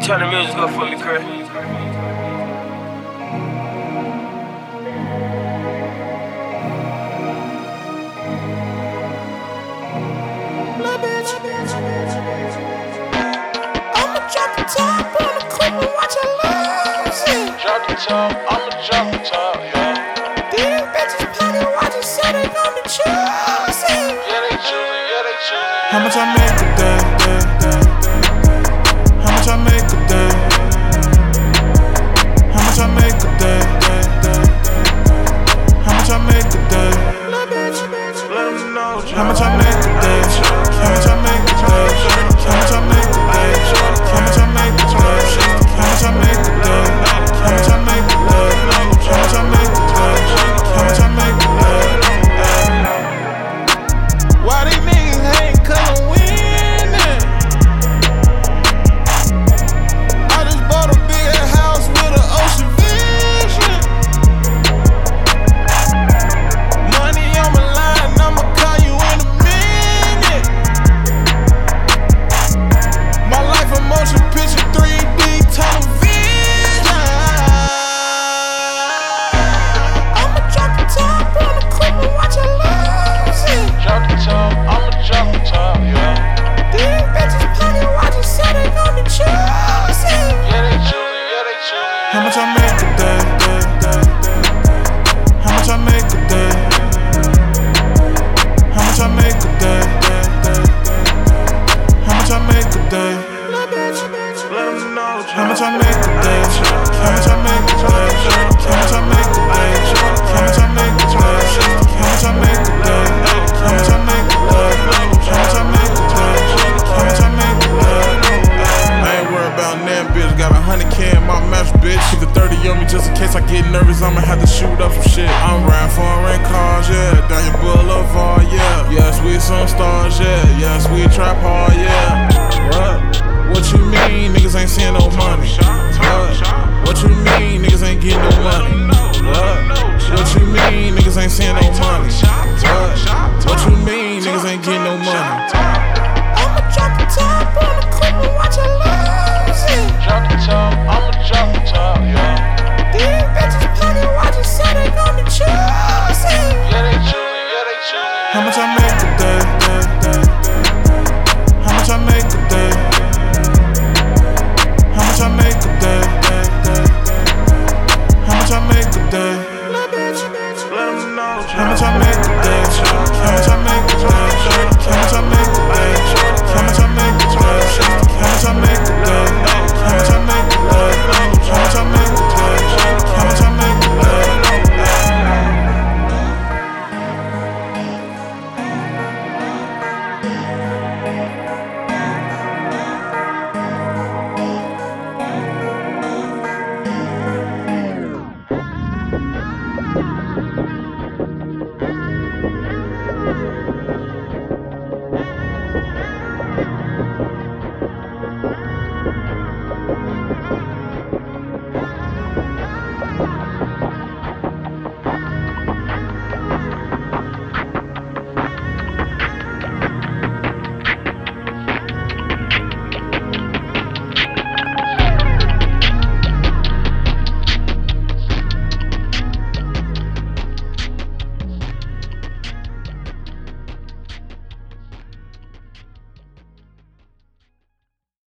Turn the music up for me, Chris. I'ma drop the top on the clip and watch it lose it. Drop the top, I'ma drop the top, yeah. These bitches party watching, say they gon' be choosing. Yeah, they choosing, yeah, they choosing. How much I make a day? How much I make a day? How much I make a day? How much I make a day? Let them know, How much I make a day? How much I make a day? How much I make a day? How much I make a day? How much I make a day? How much I make a day? How much I make a day? How much I make a day? Why these niggas hate 'cause I'm winning? I just bought a big house with an ocean vision. Money on my line, I'ma call you in a minute. My life a motion picture, 3D television. I'ma drop the top on the clip and watch it lose it. Drop the top, I'ma drop the top, yeah. These bitches party watching, say they gon' be choosing. Yeah, they choosing, yeah, they choosing. How much I make a day? How much I make a day? How much I make a day? How much I make a day? Let them know, How much I make a day? How much I make a day? How much I make a day? How much I make a day? How much I make a day? How much I make a day? How much I make a day? How much I make a day? I ain't worried about that bitch. Got 100K in my match, bitch. Keep the 30 on me just in case I get nervous. I'ma have to shoot up some shit. I'm riding foreign cars, yeah. Down your boulevard, yeah. Yes, we some stars, yeah. Yes, we trap hard, yeah. What you mean? Niggas ain't seeing no money.